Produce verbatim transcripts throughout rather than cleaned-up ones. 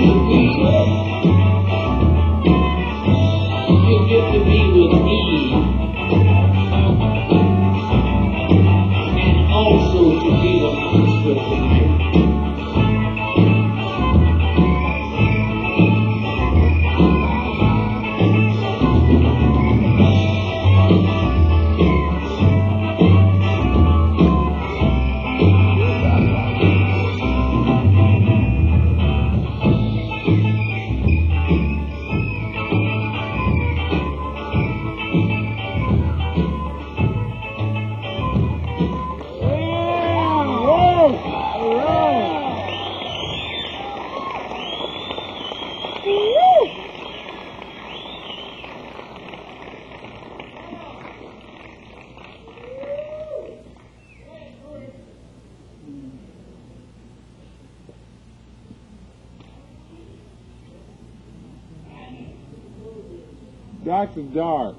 Dark to dark.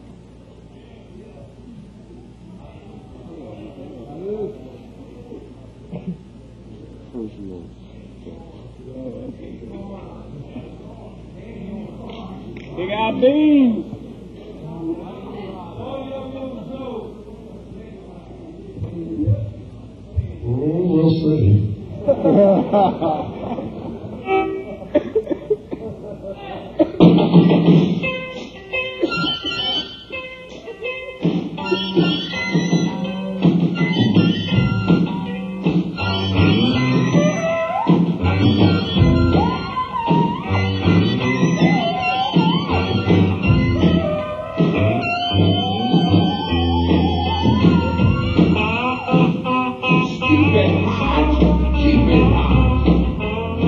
Big Eye Beans. Oh, we'll see. Keep it hot, keep it hot.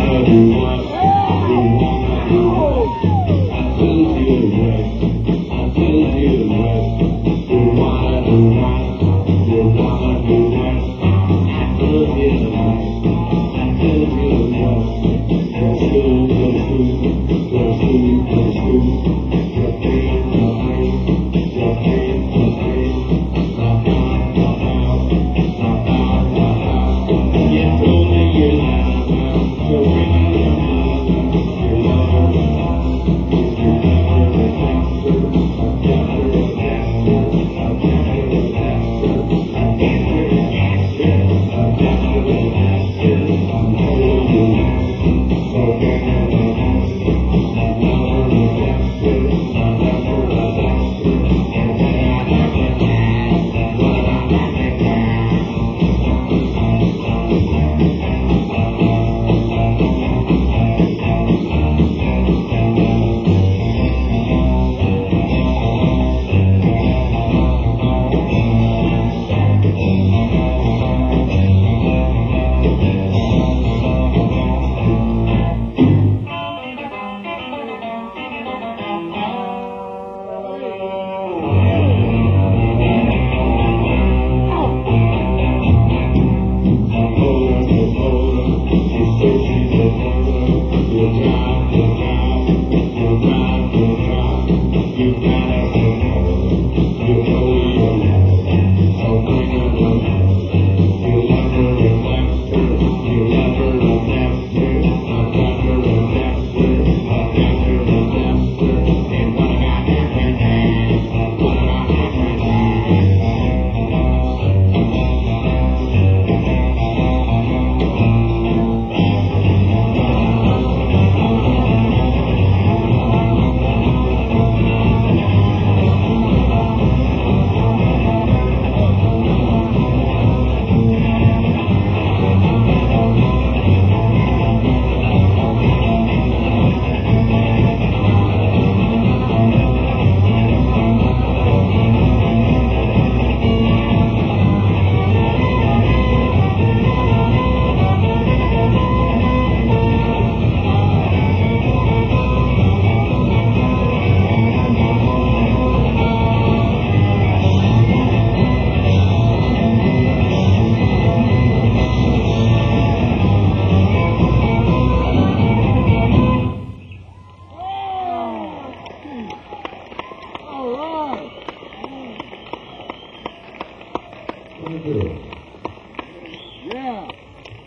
Yeah.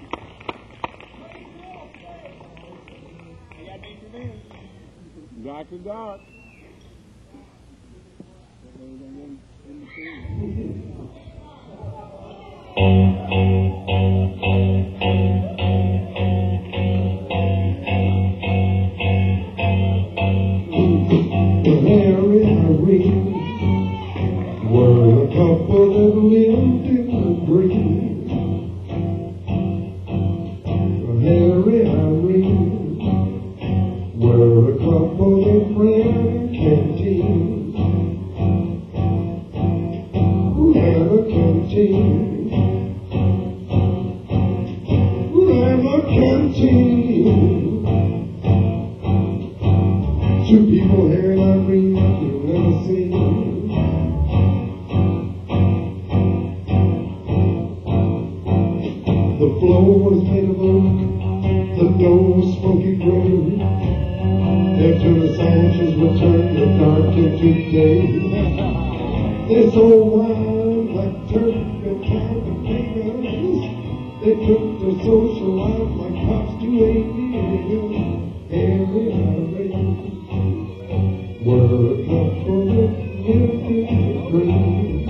Doctor Doc. Harry and Irene were a couple that lived in the breeze. Harry and Irene were a couple that ran canteens. Who had a canteen? Who had a canteen? Two people, Harry and Irene, you've never seen. The floor was made of oak, the dough was smoky gray. After the sandwiches were turned, the dark into day. They sold wine like turkey and camping. They took the social life like cops do A D. Harry and Irene were a couple that lived in the dream.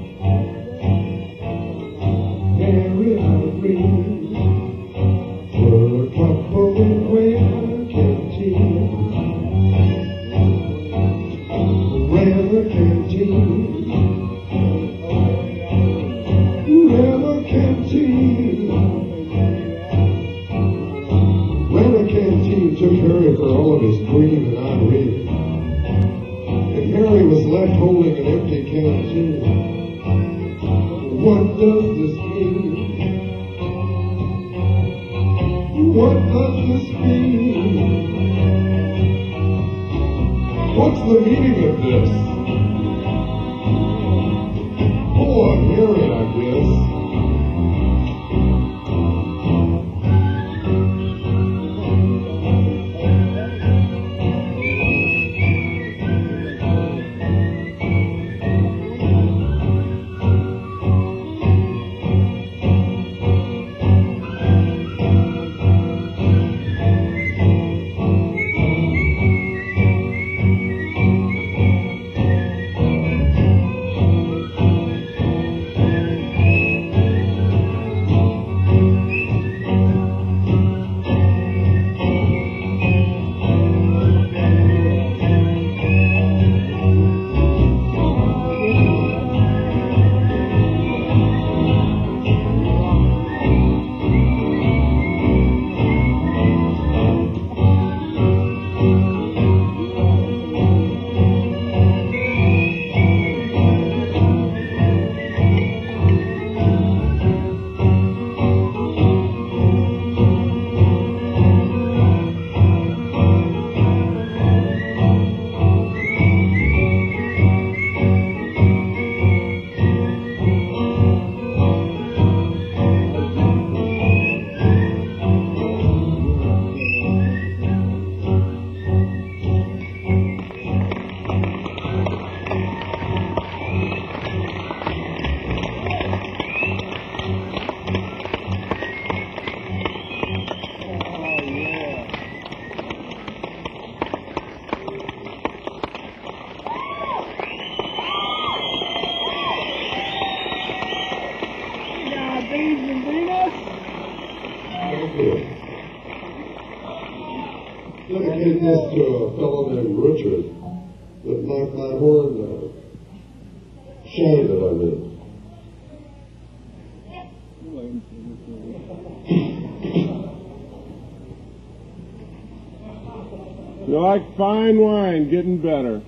Harry and Irene were a couple that ran a canteen. Ran a canteen. Ran a canteen. Ran a canteen took Harry for all of his dream and Irene. Harry was left holding an empty canteen. What does this mean? What does this the meaning of this? Oh, I'm hearing, I guess. Dedicate this to a fellow named Richard that knocked my horn out. Shame that I did. You like fine wine, getting better.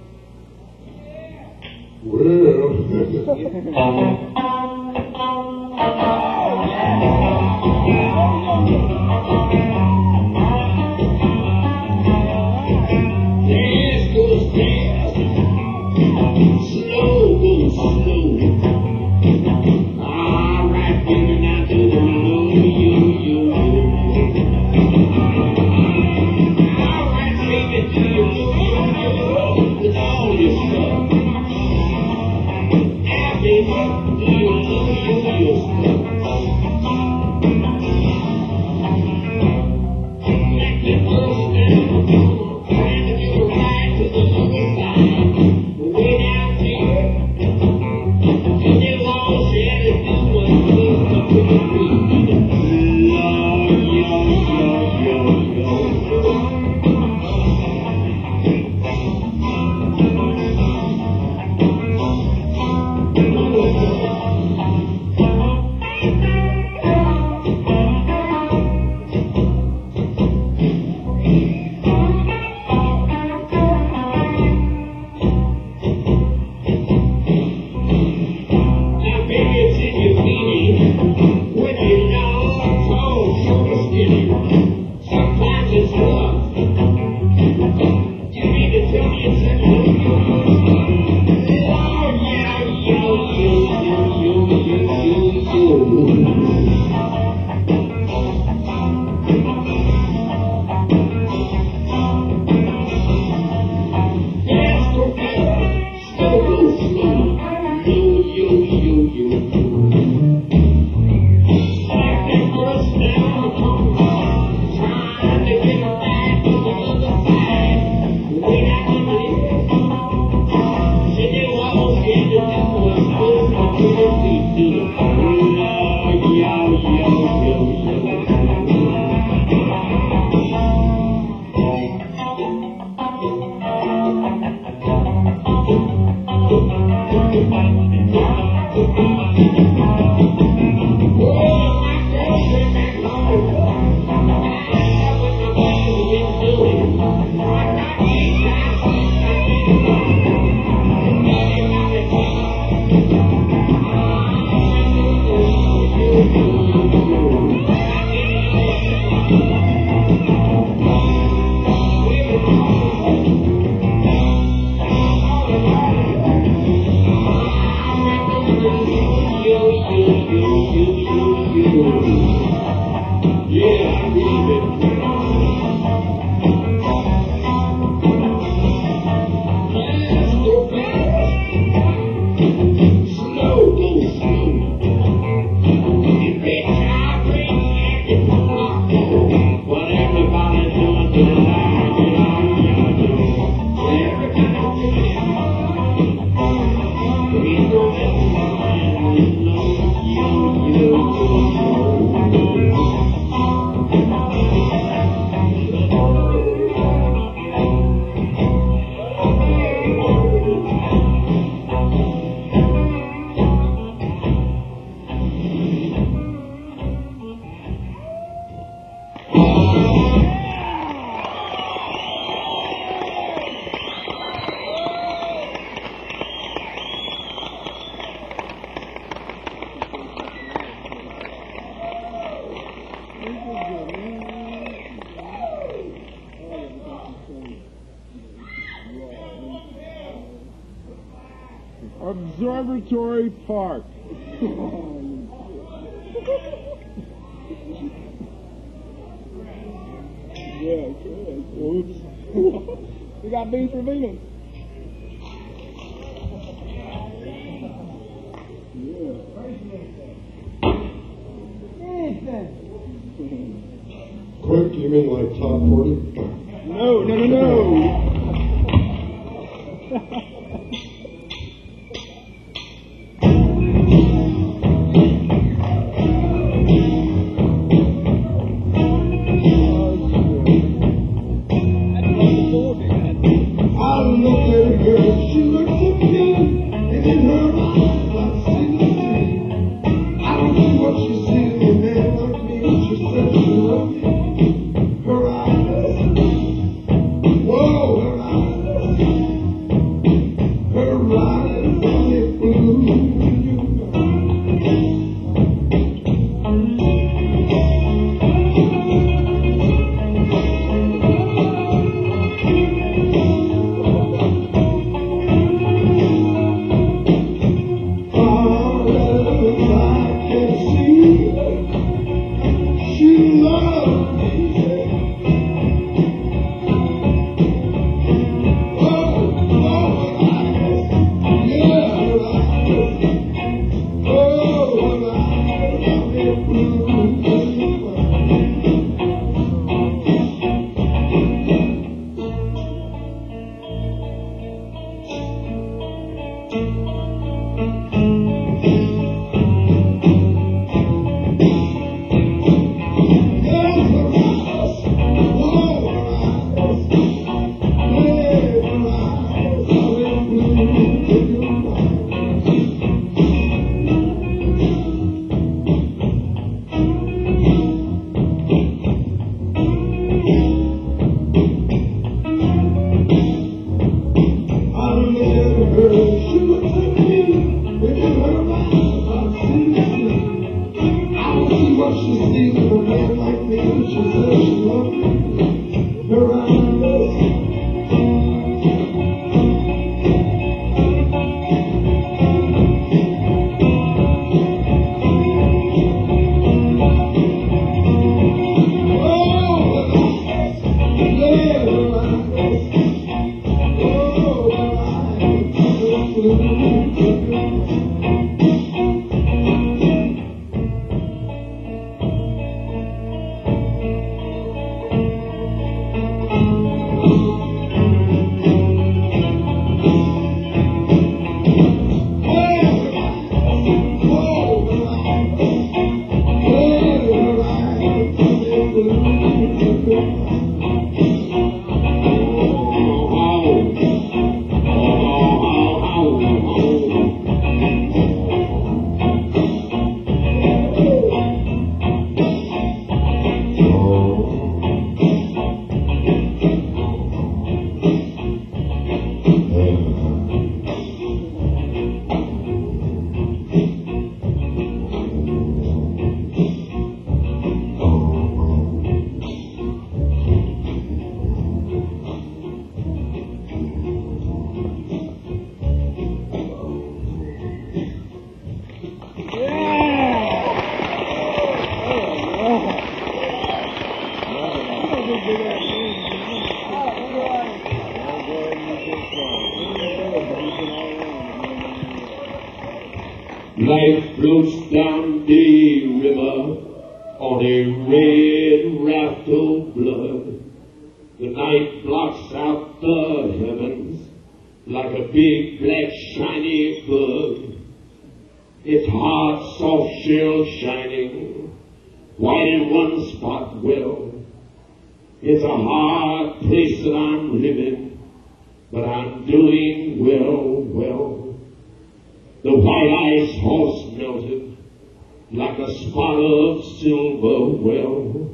Observatory Park. Yeah, good. Oops. We got beans for Venus. Quick, you mean like top forty? No, no, no, no. I looked at a girl, she looked so good, and in her eyes I see the sea. I don't know what she sees in a man like me. She said she loved me. Her eyes, whoa, her eyes, her eyes on it blue. Life floats down the river on a red raft of blood. The night blocks out the heavens like a big black shiny bug. Its hard soft shell shining white in one spot well. It's a hard place that I'm living, but I'm doing well, well. The white ice horse melted like a spot of silver well.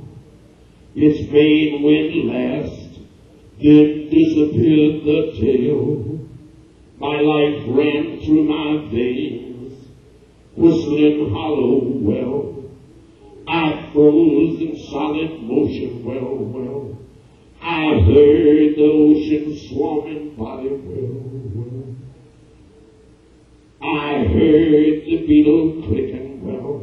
Its mane went last, then disappeared the tail. My life ran through my veins, whistling hollow well. I froze in solid motion, well, well. I heard the ocean swarming body, well, well. I heard the beetle clicking well.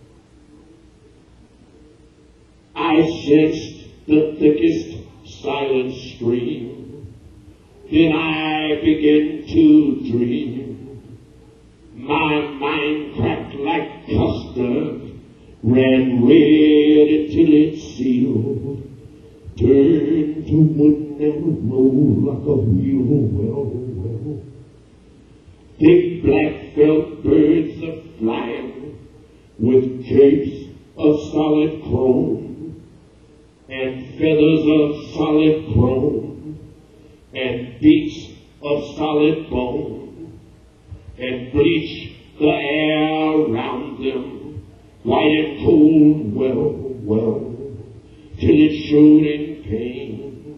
I sensed the thickest silent stream. Then I began to dream. My mind cracked like custard, ran red until it sealed, turned to wooden and rolled like a wheel. Well, well. Big black felt birds are flying with capes of solid chrome and feathers of solid chrome and beaks of solid bone, and bleach the air around them, white and cold, well, well, till it showed in pain.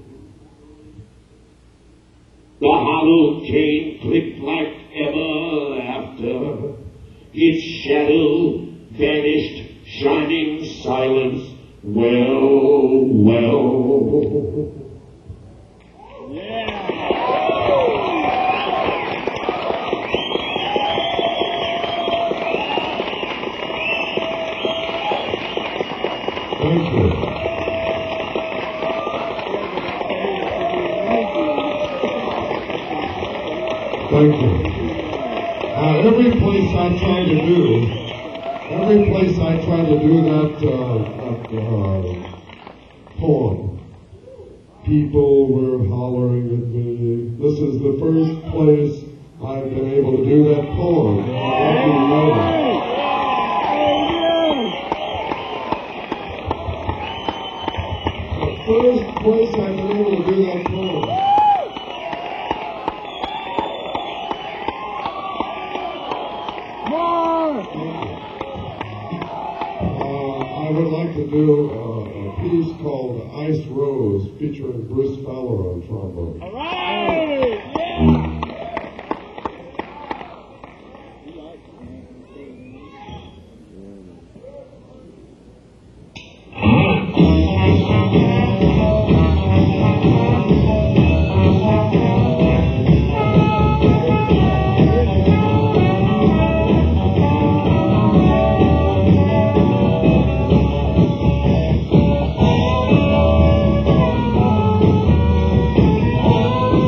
The hollow cane clicked like ever after, its shadow vanished, shining silence, well, well. Thank you. Thank you. Uh, every place I try to do, every place I try to do that, uh, that uh, poem, people were hollering at me. This is the first place I've been able to do that poem. Thank you, Lord. First place I've been able to do that poem. More! Uh, I would like to do uh, a piece called Ice Rose featuring Bruce Feller on trombone. All right! Yeah! Thank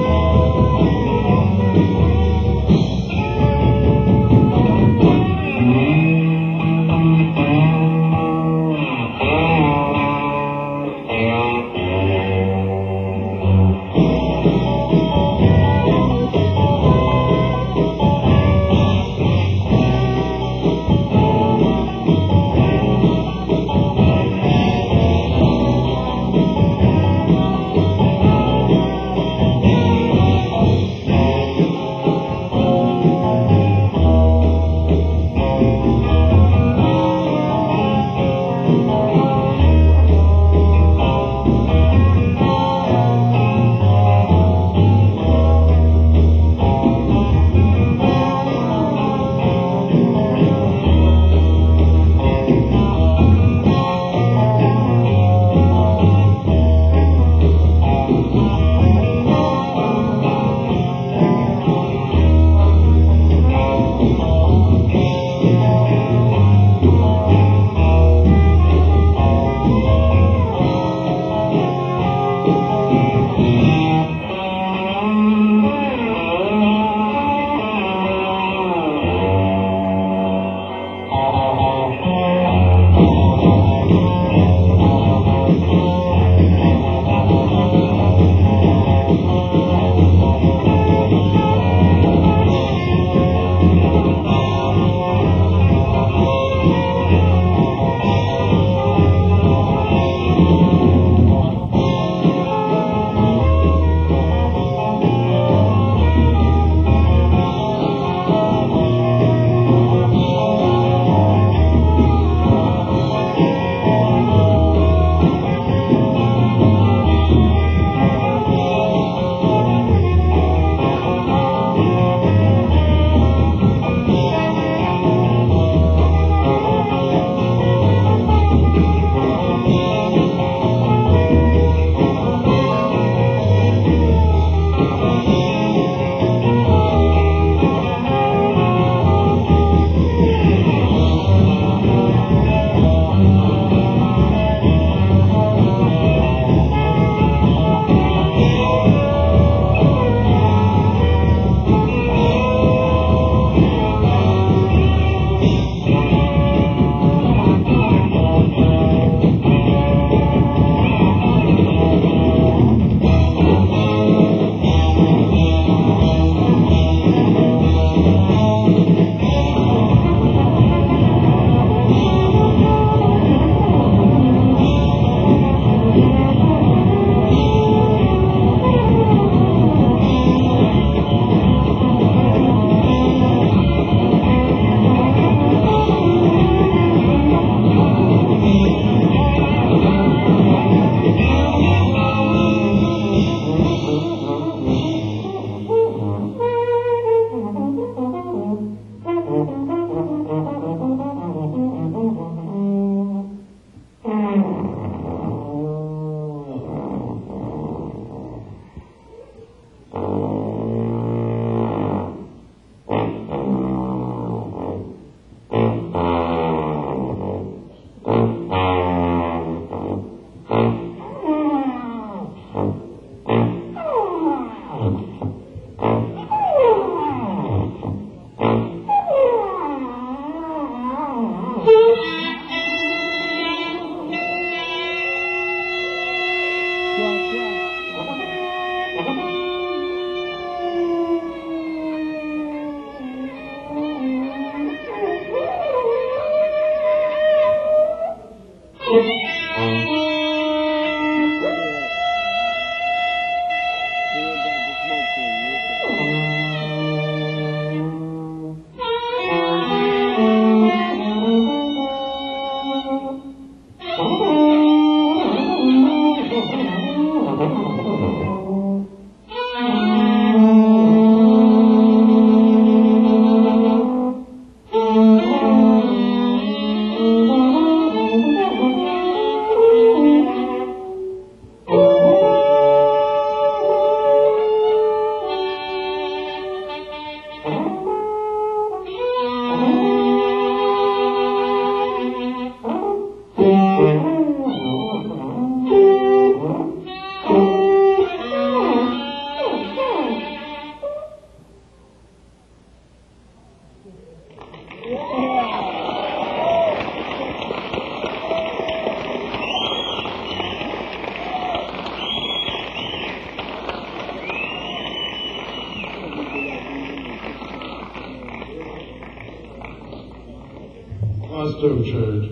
Stone Church.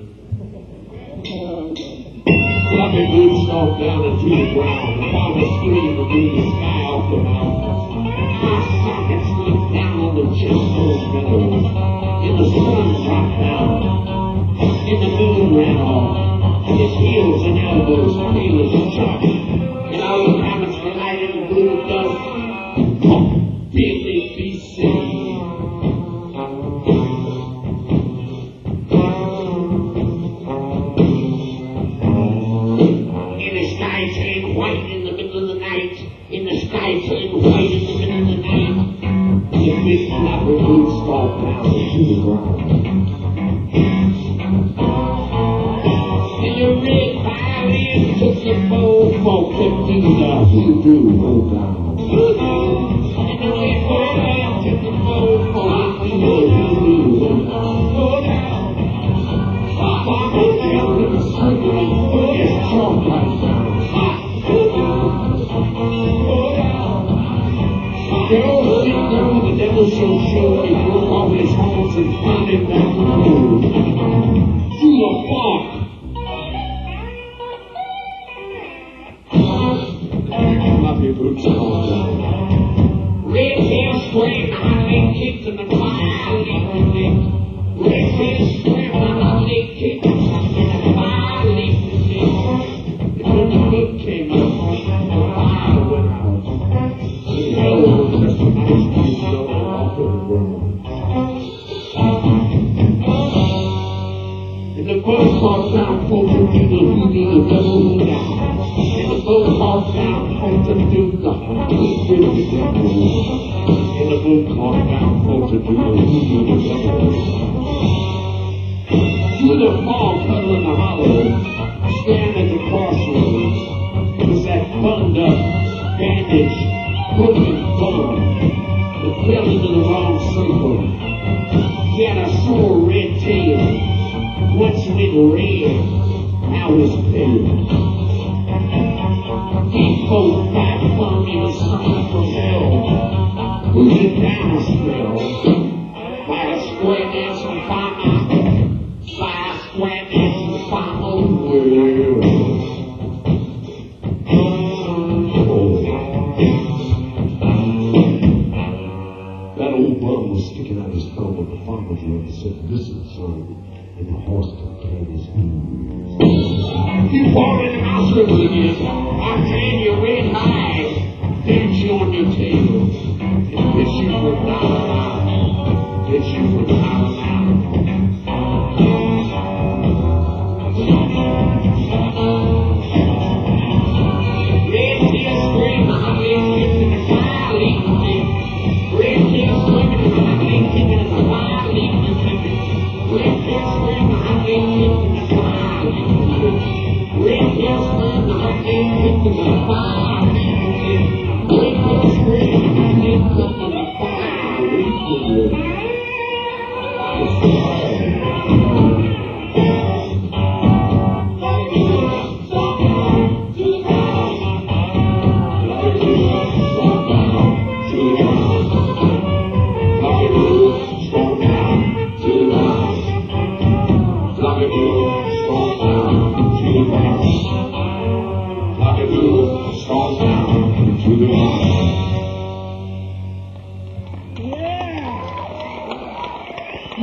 Fluffy boots off down into the ground. Upon the screen will be the sky off the mountains. My sockets look down on the chestnut meadows. In the sun dropped down. In the moon ran off. His heels and elbows pale as chalk. And all the rabbits were lighted in blue dust. Did they be seen? Big flapper boots fall down to the ground. And the red violin took the bow for fifteen dollars. Voodoo, go down. Voodoo. And the red violin took the bow for fifteen dollars. Voodoo, go down. Go down. Papa, go down to the circle. It's chalk right down. Girls sit down with the devil so sure they broke off his horns and found him back on the road. Through the fog. Fluffy boots all down. Red hair spraying the hot leg kicked and the fire leaping dick. Red hair spraying the hot leg kicked and the fire leaping dick. And when the hood came up, the fire went out. Hell was just a nice piece of off of the ground. And the boat falls down, folks to do the hoodoo, the devil down. And the boat falls down, folks to do the hoodoo, the devil. And the boat falls down, folks to do the hoodoo, the devil. Through the fog, huddle in the hollow, stand at the crossroads. It was that bunged up, bandaged, broken bone that fell into the wrong circle. He had a sore red tail. Once went red, now was pale. He fought back from me with something from hell. Moving down a spell by a square dancing farmer, by a square dancing farmer world. Sticking out his thumb at the farmer's room and said, "Listen, son," and the horse took his knees. You fall in the mouse river again. I'll tan your red hide, dance you on your tail, and fish you for a dollar now. Fish you for a dollar now. Red tail spring, my leg kicked in the fire, leaping dick. Red tail swimming in my leg kicking in the fire, leaping dick. Red tail swimming, my leg kicked in the fire, leaping dick. Red tail swimming, my leg kicked in the fire, leaping dick. Red tail swimming, my leg kicked in the fire, leaping dick.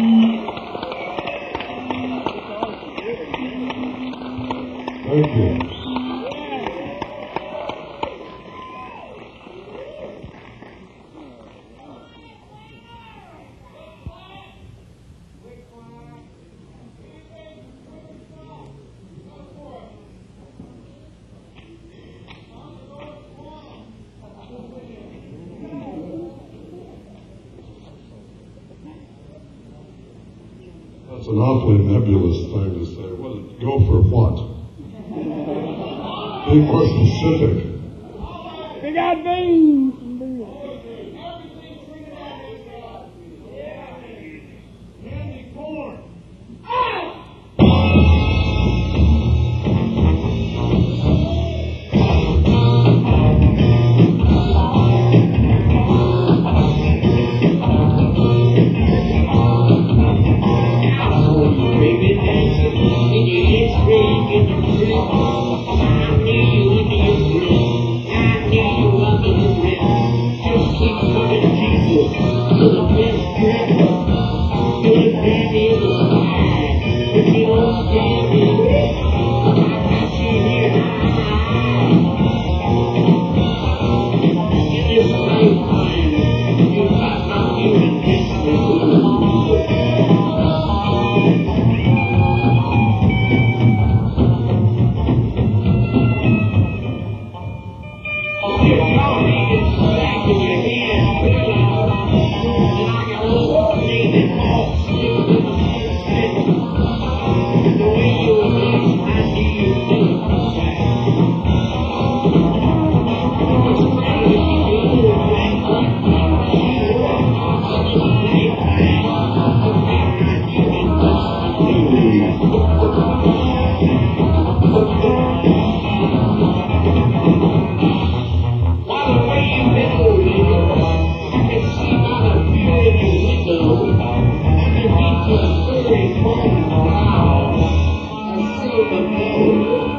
Thank you. That's an awfully nebulous thing to say. What, go for what? Be more specific. We got beans. Baby dancing in your head spring in the street. I knew you into your breath. I knew you under the breath. Just keep coming, Jesus. You're the best dresser. You're the dandy of the sky. But you don't stand it. I got you here high. In this lifetime, you got my human history. Underneath your furry coat brow, I see the moon.